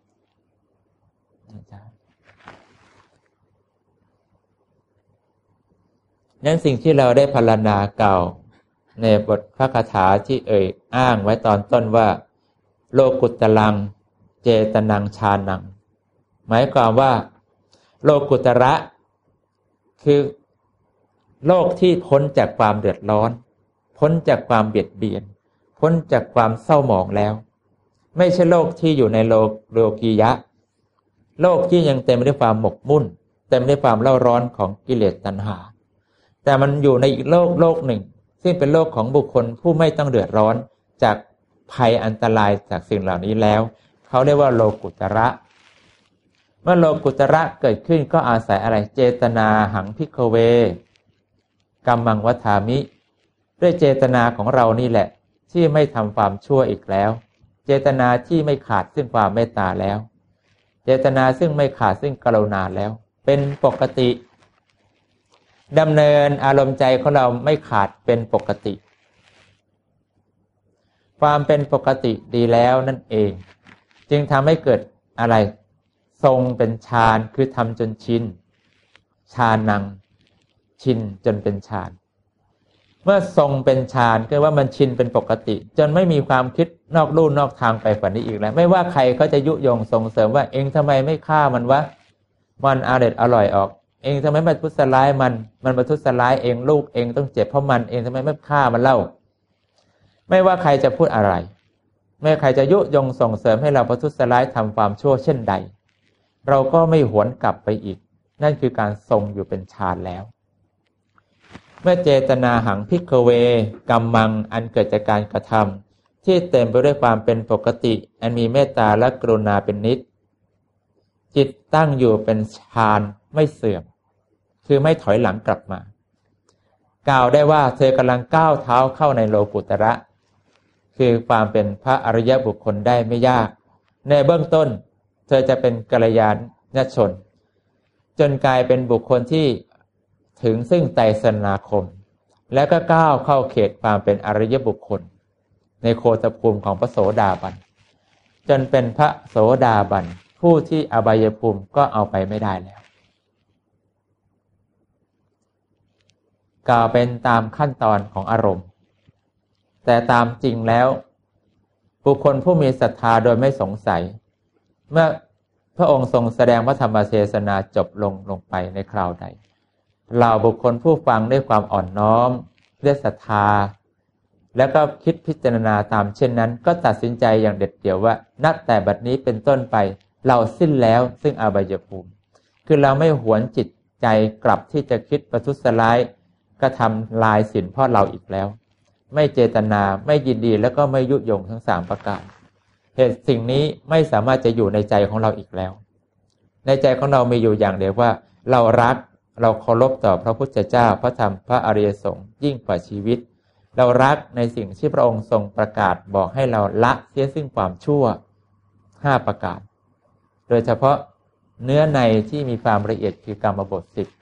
นั้นสิ่งที่เราได้พรรณนาเก่าในบทพระคาถาที่อ้างไว้ตอนต้นว่าโลกุตตังเจตนังฌานังหมายความว่าโลกุตระคือโลกที่พ้นจากความเดือดร้อนพ้นจากความเบียดเบียนพ้นจากความเศร้าหมองแล้วไม่ใช่โลกที่อยู่ในโลกียะโลกที่ยังเต็มไปด้วยความหมกมุ่นเต็มไปด้วยความเล่าร้อนของกิเลสตัณหาแต่มันอยู่ในอีกโลกหนึ่งซึ่งเป็นโลกของบุคคลผู้ไม่ต้องเดือดร้อนจากภัยอันตรายจากสิ่งเหล่านี้แล้วเขาเรียกว่าโลกุตระเมื่อโลกุตระเกิดขึ้นก็อาศัยอะไรเจตนาหังภิกขเวกัมมังวัฏฐามิด้วยเจตนาของเรานี่แหละที่ไม่ทำความชั่วอีกแล้วเจตนาที่ไม่ขาดซึ่งความเมตตาแล้วเจตนาซึ่งไม่ขาดซึ่งกรุณาแล้วเป็นปกติดำเนินอารมณ์ใจของเราไม่ขาดเป็นปกติความเป็นปกติดีแล้วนั่นเองจึงทำให้เกิดอะไรทรงเป็นฌานคือทำจนชินฌานังชินจนเป็นฌานเมื่อทรงเป็นฌานก็ว่ามันชินเป็นปกติจนไม่มีความคิดนอกลู่นอกทางไปกว่านี้อีกแล้วไม่ว่าใครเขาจะยุยงส่งเสริมว่าเองทำไมไม่ฆ่ามันวะมันอร่อยออกเองทำไมไม่ทุษร้ายมันมาทุษร้ายเองลูกเองต้องเจ็บเพราะมันเองทำไมไม่ฆ่ามันเล่าไม่ว่าใครจะพูดอะไรไม่ว่าใครจะยุยงส่งเสริมให้เราประทุษร้ายทำความชั่วเช่นใดเราก็ไม่หวนกลับไปอีกนั่นคือการทรงอยู่เป็นฌานแล้วเมื่อเจตนาหังภิกขเวกัมมังอันเกิดจากการกระทำที่เต็มไปด้วยความเป็นปกติอันมีเมตตาและกรุณาเป็นนิจจิตตั้งอยู่เป็นฌานไม่เสื่อมคือไม่ถอยหลังกลับมากล่าวได้ว่าเธอกำลังก้าวเท้าเข้าในโลกุตระคือความเป็นพระอริยบุคคลได้ไม่ยากในเบื้องต้นเธอจะเป็นกัลยาณชนจนกลายเป็นบุคคลที่ถึงซึ่งไตรสรณคมแล้วก็ก้าวเข้าเขตความเป็นอริยบุคคลในโคตภูมิของพระโสดาบันจนเป็นพระโสดาบันผู้ที่อบายภูมิก็เอาไปไม่ได้แล้วกล่าวเป็นตามขั้นตอนของอารมณ์แต่ตามจริงแล้วบุคคลผู้มีศรัทธาโดยไม่สงสัยเมื่อพระองค์ทรงแสดงพระธรรมเทศนาจบลงไปในคราวใดเหล่าบุคคลผู้ฟังด้วยความอ่อนน้อมด้วยศรัทธาแล้วก็คิดพิจารณาตามเช่นนั้นก็ตัดสินใจอย่างเด็ดเดี่ยวว่านับแต่บัดนี้เป็นต้นไปเราสิ้นแล้วซึ่งอบายภูมิคือเราไม่หวนจิตใจกลับที่จะคิดประทุษร้ายกระทำลายศีลเพราะเราอีกแล้วไม่เจตนาไม่ยินดีแล้วก็ไม่ยุยงทั้ง3ประการเหตุสิ่งนี้ไม่สามารถจะอยู่ในใจของเราอีกแล้วในใจของเรามีอยู่อย่างเดียวว่าเรารักเราเคารพต่อพระพุทธเจ้าพระธรรมพระอริยสงฆ์ยิ่งกว่าชีวิตเรารักในสิ่งที่พระองค์ทรงประกาศบอกให้เราละเสียซึ่งความชั่ว5ประการโดยเฉพาะเนื้อในที่มีความละเอียดคือกรรมบท10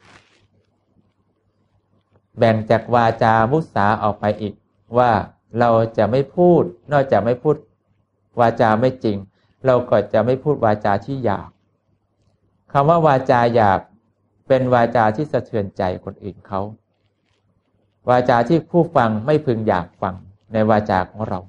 แบ่งจากวาจามุสาออกไปอีกว่าเราจะไม่พูดนอกจากไม่พูดวาจาไม่จริงเราก็จะไม่พูดวาจาที่หยาบคำว่าวาจาหยาบเป็นวาจาที่สะเทือนใจคนอื่นเขาวาจาที่ผู้ฟังไม่พึงอยากฟังในวาจาของเรา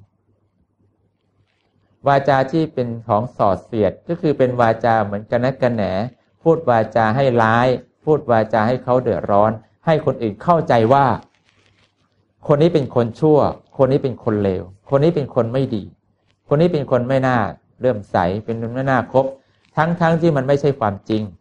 วาจาที่เป็นของส่อเสียดก็คือเป็นวาจาเหมือนกันนักกันแหนพูดวาจาให้ร้ายพูดวาจาให้เขาเดือดร้อนให้คนอื่นเข้าใจว่าคนนี้เป็นคนชั่วคนนี้เป็นคนเลวคนนี้เป็นคนไม่ดีคนนี้เป็นคนไม่น่าเลื่อมใสเป็นคนไม่น่าคบทั้งที่มันไม่ใช่ความจริง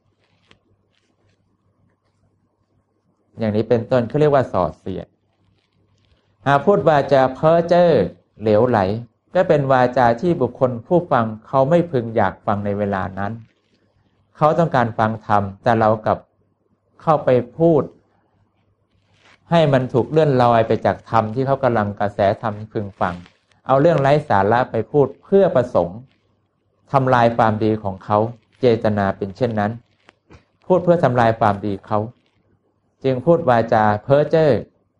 อย่างนี้เป็นต้นเขาเรียกว่าส่อเสียดหากพูดวาจาเพ้อเจ้อเหลวไหลก็เป็นวาจาที่บุคคลผู้ฟังเขาไม่พึงอยากฟังในเวลานั้นเขาต้องการฟังธรรมแต่เรากลับเข้าไปพูดให้มันถูกเลื่อนลอยไปจากธรรมที่เขากำลังกระแสธรรมพึงฟังเอาเรื่องไร้สาระไปพูดเพื่อประสงค์ทำลายความดีของเขาเจตนาเป็นเช่นนั้นพูดเพื่อทำลายความดีเขาจึงพูดวาจาเพ้อเจ้อ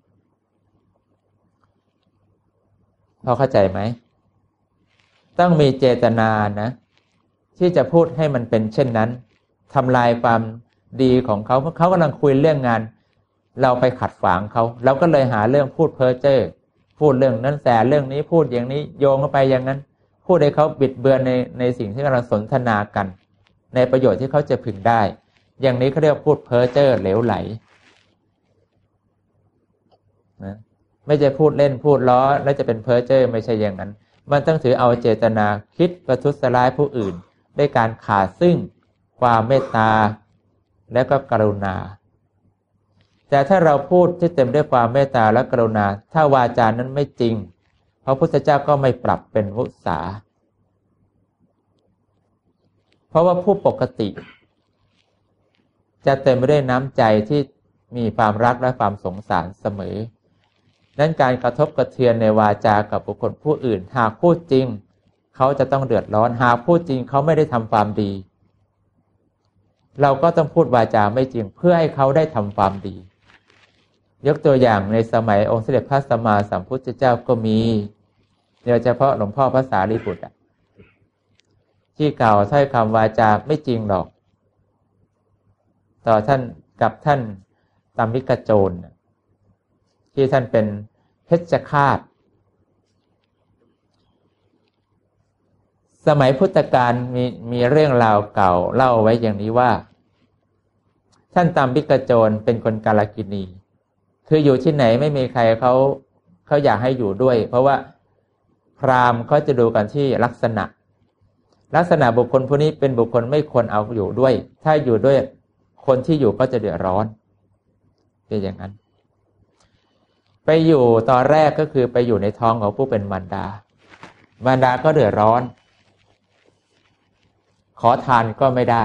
พอเข้าใจไหมต้องมีเจตนานะที่จะพูดให้มันเป็นเช่นนั้นทำลายความดีของเขาเพราะเขากำลังคุยเรื่องงานเราไปขัดขวางเขาเราก็เลยหาเรื่องพูดเพ้อเจ้อพูดเรื่องนั้นแต่เรื่องนี้พูดอย่างนี้โยงเข้าไปอย่างนั้นพูดให้เขาบิดเบือนในสิ่งที่กำลังสนทนากันในประโยชน์ที่เขาจะพึงได้อย่างนี้เขาเรียกพูดเพ้อเจ้อเหลวไหลนะไม่ใช่พูดเล่นพูดล้อแล้วจะเป็นเพ้อเจ้อไม่ใช่อย่างนั้นมันต้องถือเอาเจตนาคิดประทุษร้ายผู้อื่นด้วยการขาดซึ่งความเมตตาและก็กรุณาแต่ถ้าเราพูดที่เต็มด้วยความเมตตาและกรุณาถ้าวาจานั้นไม่จริงพระพุทธเจ้าก็ไม่ปรับเป็นมุสาเพราะว่าผู้ปกติจะเต็มไปด้วยน้ำใจที่มีความรักและความสงสารเสมอนั้นการกระทบกระเทือนในวาจากับบุคคลผู้อื่นหากพูดจริงเขาจะต้องเดือดร้อนหากพูดจริงเขาไม่ได้ทำความดีเราก็ต้องพูดวาจาไม่จริงเพื่อให้เขาได้ทำความดียกตัวอย่างในสมัยองค์สมเด็จพระสัมมาสัมพุทธเจ้าก็มีโดยเฉพาะหลวงพ่อพระสารีบุตรที่กล่าวถ้อยคำวาจาไม่จริงหรอกต่อท่านกับท่านตัมมิกโจรที่ท่านเป็นเพชฌฆาตสมัยพุทธกาลมีเรื่องราวเก่าเล่าไว้อย่างนี้ว่าท่านตัมมิกโจรเป็นคนกาลกิณีคืออยู่ที่ไหนไม่มีใครเขาอยากให้อยู่ด้วยเพราะว่าพราหมณ์เขาจะดูกันที่ลักษณะบุคคลผู้นี้เป็นบุคคลไม่ควรเอาอยู่ด้วยถ้าอยู่ด้วยคนที่อยู่ก็จะเดือดร้อนเป็นอย่างนั้นไปอยู่ตอนแรกก็คือไปอยู่ในท้องของผู้เป็นมารดาก็เดือดร้อนขอทานก็ไม่ได้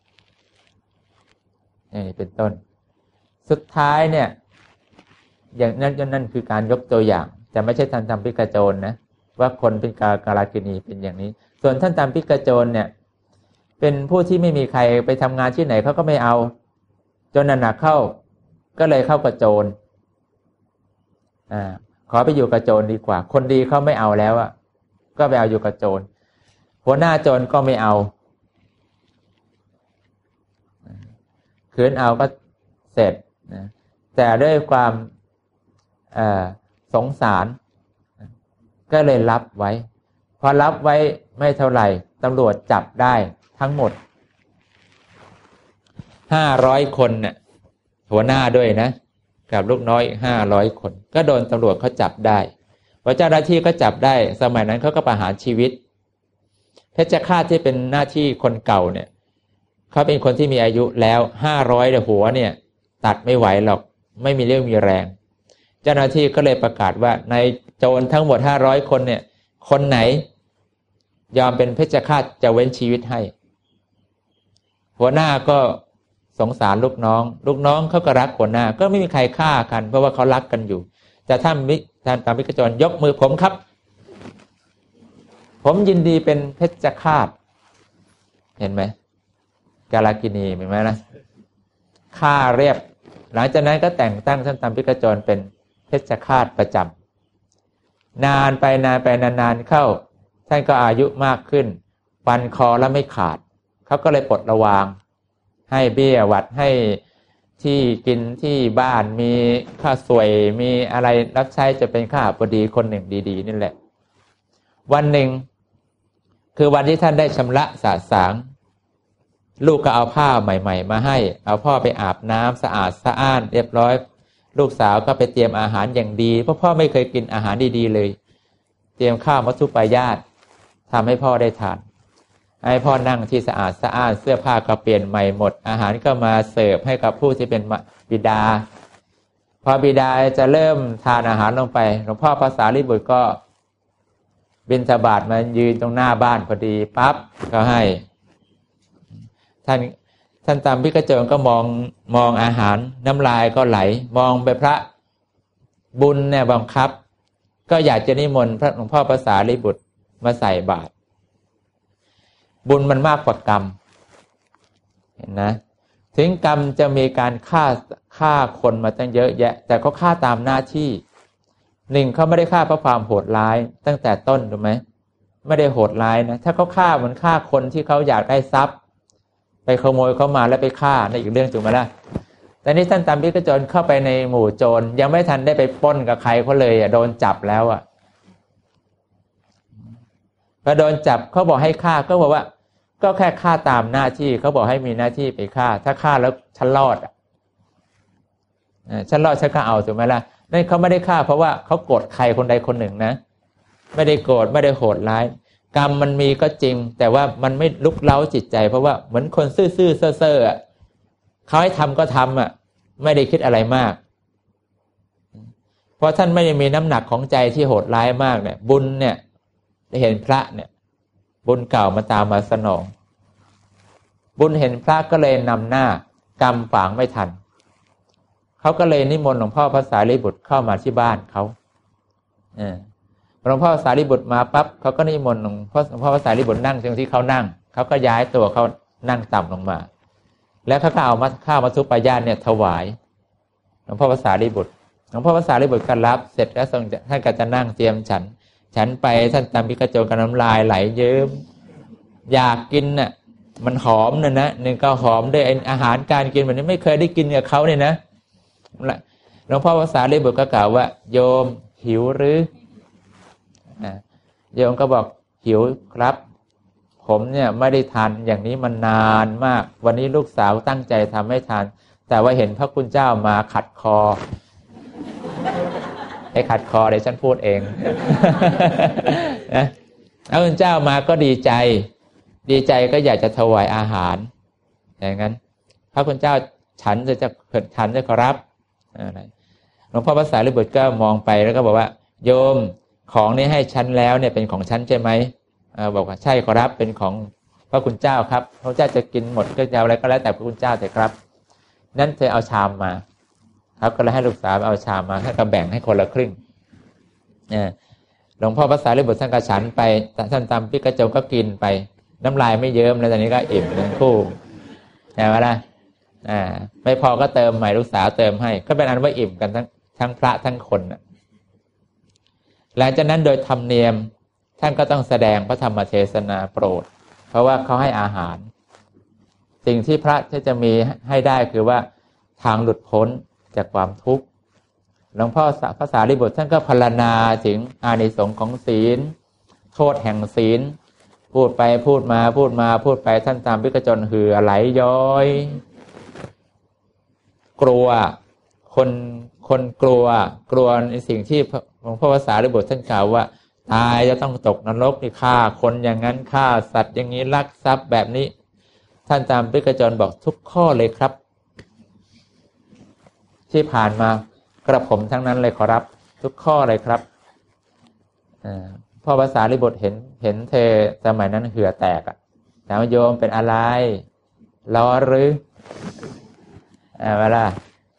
นี่เป็นต้นสุดท้ายเนี่ยอย่างนั้นคือการยกตัวอย่างแต่ไม่ใช่ท่านตัมมิกโจรนะว่าคนเป็นกาลกิณีเป็นอย่างนี้ส่วนท่านตัมมิกโจรเนี่ยเป็นผู้ที่ไม่มีใครไปทำงานที่ไหนเขาก็ไม่เอาจนหนักเข้าก็เลยเข้ากับโจรขอไปอยู่กับโจรดีกว่าคนดีเขาไม่เอาแล้วก็ไปเอาอยู่กับโจรหัวหน้าโจรก็ไม่เอาขืนเอาก็เสร็จนะแต่ด้วยความสงสารก็เลยรับไว้พอรับไว้ไม่เท่าไหร่ตำรวจจับได้ทั้งหมด500 คนเนี่ยหัวหน้าด้วยนะกับลูกน้อย500 คนก็โดนตำรวจเขาจับได้พอเจ้าหน้าที่ก็จับได้สมัยนั้นเขาก็ประหารชีวิตเพชฌฆาตที่เป็นหน้าที่คนเก่าเนี่ยเขาเป็นคนที่มีอายุแล้ว500หัวเนี่ยตัดไม่ไหวหรอกไม่มีเรี่ยวมีแรงเจ้าหน้าที่ก็เลยประกาศว่าในโจรทั้งหมด500 คนเนี่ยคนไหนยอมเป็นเพชฌฆาตจะเว้นชีวิตให้หัวหน้าก็สงสารลูกน้องเขาก็รักหัวหน้าก็ไม่มีใครฆ่ากันเพราะว่าเขารักกันอยู่แต่ท่านตัมมิกโจรยกมือผมครับผมยินดีเป็นเพชฌฆาตเห็นไหมกาลกินีเห็นไหมนะฆ่าเรียบหลังจากนั้นก็แต่งตั้งท่านตามพิกจรเป็นเพชฌฆาตประจำนานไปนานเข้าท่านก็อายุมากขึ้นฟันคอแล้วไม่ขาดเขาก็เลยปลดระวางให้เบี้ยหวัดให้ที่กินที่บ้านมีข้าวสวยมีอะไรรับใช้จะเป็นข้าพดีคนหนึ่งดีๆนี่แหละวันหนึ่งคือวันที่ท่านได้ชำระสะสางลูกก็เอาผ้าใหม่ๆมาให้เอาพ่อไปอาบน้ำสะอาดสะอ้านเรียบร้อยลูกสาวก็ไปเตรียมอาหารอย่างดีเพราะพ่อไม่เคยกินอาหารดีๆเลยเตรียมข้าวมัทุปายาตทำให้พ่อได้ทานให้พ่อนั่งที่สะอาดสะอ้านเสื้อผ้าก็เปลี่ยนใหม่หมดอาหารก็มาเสิร์ฟให้กับผู้ที่เป็นบิดาพอบิดาจะเริ่มทานอาหารลงไปหลวงพ่อภาษาลิบุตรก็บิณฑบาตมายืนตรงหน้าบ้านพอดีปั๊บก็ให้ท่านตามพิกโจรก็มองอาหารน้ำลายก็ไหลมองไปพระบุญเนี่ยบังคับก็อยากจะนิมนต์พระหลวงพ่อภาษาลิบุตรมาใส่บาตรบุญมันมากกว่ากรรมเห็นนะถึงกรรมจะมีการฆ่าคนมาตั้งเยอะแยะแต่เขาฆ่าตามหน้าที่หนึ่งเขาไม่ได้ฆ่าเพราะความโหดร้ายตั้งแต่ต้นถูกไหมไม่ได้โหดร้ายนะถ้าเขาฆ่าเหมือนฆ่าคนที่เขาอยากได้ทรัพย์ไปขโมยเขามาแล้วไปฆ่าในอีกเรื่องถูกไหมล่ะแต่นี่ท่านตามพิกโจรเข้าไปในหมู่โจรยังไม่ทันได้ไปปล้นกับใครเขาเลยโดนจับแล้วพอโดนจับเขาบอกให้ฆ่าก็บอกว่าก็แค่ฆ่าตามหน้าที่เขาบอกให้มีหน้าที่ไปฆ่าถ้าฆ่าแล้วฉันรอดฉันรอดฉันก็เอาถูกไหมล่ะนั่นเขาไม่ได้ฆ่าเพราะว่าเขาโกรธใครคนใดคนหนึ่งนะไม่ได้โกรธไม่ได้โหดร้ายกรรมมันมีก็จริงแต่ว่ามันไม่ลุกเล้าจิตใจเพราะว่าเหมือนคนซื่อๆเซ่อๆเขาให้ทำก็ทำไม่ได้คิดอะไรมากเพราะท่านไม่ได้มีน้ำหนักของใจที่โหดร้ายมากเนี่ยบุญเนี่ยได้เห็นพระเนี่ยบุญเก่ามาตามมาสนองบุญเห็นพระก็เลยนำหน้ากรรมฝังไม่ทันเขาก็เลยนิมนต์หลวงพ่อพระสารีบุตรเข้ามาที่บ้านเขาหลวงพ่อสารีบุตรมาปั๊บเขาก็นิมนต์หลวงพ่อพระสารีบุตรนั่งตรงที่เขานั่งเขาก็ย้ายตัวเขานั่งต่ำลงมาแล้วเขาก็เอาข้าวมัทุปายาตเนี่ยถวายหลวงพ่อพระสารีบุตรหลวงพ่อพระสารีบุตรก็รับเสร็จแล้วท่านก็จะนั่งเตรียมฉันไปท่านตามพิกโจรกับน้ำลายไหลเยิ้มอยากกินน่ะมันหอมนะหนึ่งก็หอมด้วยอาหารการกินแบบนี้ไม่เคยได้กินกับเขาเนี่ยนะหลวงพ่อภาษาลิบุตรก็กล่าวว่าโยมหิวหรือโยมก็บอกหิวครับผมเนี่ยไม่ได้ทานอย่างนี้มานานมากวันนี้ลูกสาวตั้งใจทำให้ทานแต่ว่าเห็นพระคุณเจ้ามาขัดคอไอ้ขัดคอเดี๋ยวฉันพูดเองนะพระคุณเจ้ามาก็ดีใจก็อยากจะถวายอาหารอย่างนั้นพระคุณเจ้าฉันจะฉันจะขอรับหลวงพ่อพระสารีบุตรก็มองไปแล้วก็บอกว่าโยมของนี้ให้ฉันแล้วเนี่ยเป็นของฉันใช่ไหมบอกว่าใช่ขอรับเป็นของพระคุณเจ้าครับพระเจ้าจะกินหมดก็จะอะไรก็แล้วแต่พระคุณเจ้าแต่ครับนั้นเธอเอาชามมาครับก็เลยให้ลูกสาวเอาชามมาให้ก็แบ่งให้คนละครึ่งหลวงพ่อพระสารีบุตรท่านก็ฉันไปท่านตามพิกโจรก็กินไปน้ำลายไม่เยิ้มแล้วตอนนี้ก็อิ่มทั้งคู่ใช่ไหมล่ะไม่พอก็เติมใหม่ลูกสาวเติมให้ก็เป็นอันว่าอิ่มกันทั้งพระทั้งคนหลังจากนั้นโดยธรรมเนียมท่านก็ต้องแสดงพระธรรมเทศนาโปรดเพราะว่าเขาให้อาหารสิ่งที่พระจะมีให้ได้คือว่าทางหลุดพ้นจากความทุกข์หลวงพ่อพระสารีบุตรท่านก็พรรณนาถึงอานิสงส์ของศีลโทษแห่งศีลพูดไปพูดมาพูดไปท่านตามพิกโจรเหือไหลย้อยกลัวคนกลัวในสิ่งที่หลวงพ่อพระสารีบุตรท่านกล่าวว่าตายจะต้องตกนรกนี่ฆ่าคนอย่างนั้นฆ่าสัตว์อย่างนี้ลักทรัพย์แบบนี้ท่านตามพิกโจรบอกทุกข้อเลยครับที่ผ่านมากระผมทั้งนั้นเลยขอรับทุกข้อเลยครับพ่อภาษาลิบุตรเห็นเธอสมัยนั้นเหือแตกถามโยมเป็นอะไรร้อนหรือเวลา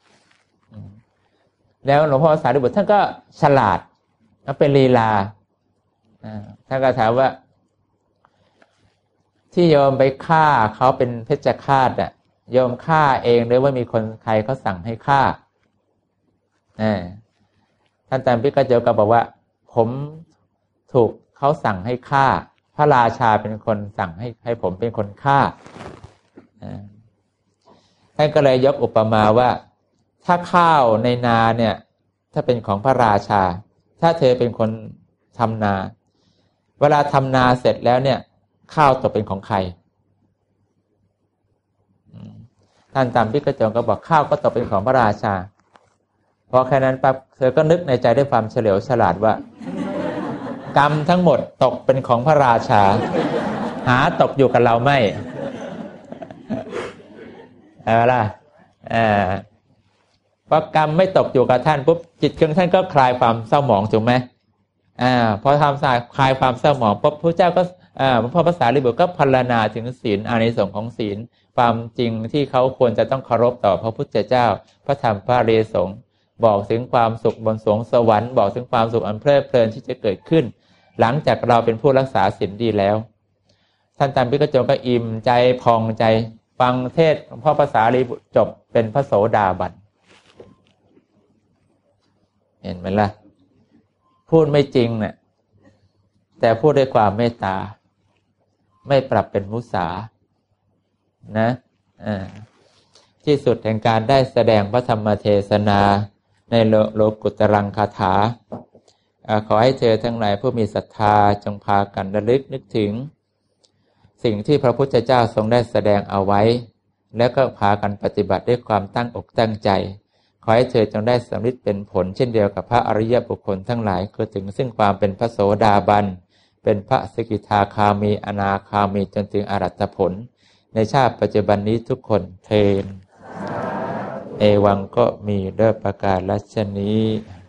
แล้วหลวงพ่อภาษาลิบุตรท่านก็ฉลาดเป็นลีลาท่านก็ถามว่าที่โยมไปฆ่าเขาเป็นเพชฌฆาตอ่ะโยมฆ่าเองหรือว่ามีคนใครเขาสั่งให้ฆ่าท่านอาจารย์พิกโจก็บอกว่าผมถูกเขาสั่งให้ฆ่าพระราชาเป็นคนสั่งให้ผมเป็นคนฆ่าท่านก็เลยยกอุปมาว่าถ้าข้าวในนาเนี่ยถ้าเป็นของพระราชาถ้าเธอเป็นคนทำนาเวลาทำนาเสร็จแล้วเนี่ยข้าวตกเป็นของใครท่านตามพิกโจก็บอกข้าวก็ตกเป็นของพระราชาพอแค่นั้นปั๊บเธอก็นึกในใจด้วยความเฉลียวฉลาดว่ากรรมทั้งหมดตกเป็นของพระราชาหาตกอยู่กับเราไม่เอาล่ะพอกรรมไม่ตกอยู่กับท่านปุ๊บจิตของท่านก็คลายความเศร้าหมองถูกไหมพอทำสายคลายความเศร้าหมองปุ๊บพระเจ้าก็พระภาษาลิบุตรก็พรรณนาถึงศีลอานิสงส์ของศีลความจริงที่เขาควรจะต้องเคารพต่อพระพุทธเจ้าพระธรรมพระอริยสงฆ์บอกถึงความสุขบนสวงสวรรค์บอกถึงความสุขอันเพลิดเพลินที่จะเกิดขึ้นหลังจากเราเป็นผู้รักษาศีลดีแล้วท่านตามพิกโจก็อิ่มใจพองใจฟังเทศน์ของพระภาษาลิบุตรจบเป็นพระโสดาบันเห็นไหมล่ะพูดไม่จริงเนี่ยแต่พูดด้วยความเมตตาไม่ปรับเป็นมุสานะที่สุดแห่งการได้แสดงพระธรรมเทศนาในโลกุตรังคาถาขอให้เธอทั้งหลายผู้มีศรัทธาจงพากันระลึกนึกถึงสิ่งที่พระพุทธเจ้าทรงได้แสดงเอาไว้แล้วก็พากันปฏิบัติด้วยความตั้งอกตั้งใจขอให้เธอจงได้สำเร็จเป็นผลเช่นเดียวกับพระอริยบุคคลทั้งหลายคือถึงซึ่งความเป็นพระโสดาบันเป็นพระสกิทาคามีอนาคามีจนถึงอรหัตผลในชาติปัจจุบันนี้ทุกคนเทนเอวังก็มีด้วยประการฉะนี้